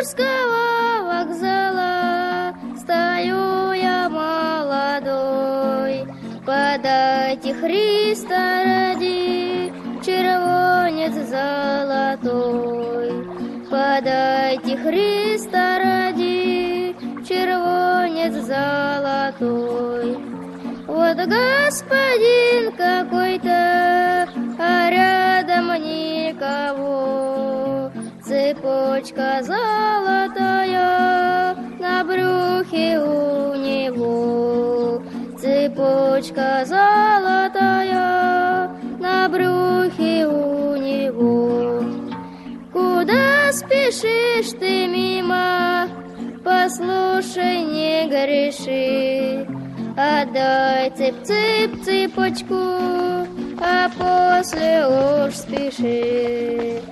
Московского вокзала стою я молодой. Подайте Христа ради червонец золотой. Подайте Христа ради червонец золотой. Вот господин какой-то, а рядом никого. Цепочка золотая на брюхе у него. Цепочка золотая на брюхе у него. Куда спешишь ты мимо? Послушай, не греши. Отдай цепочку, а после уж спеши.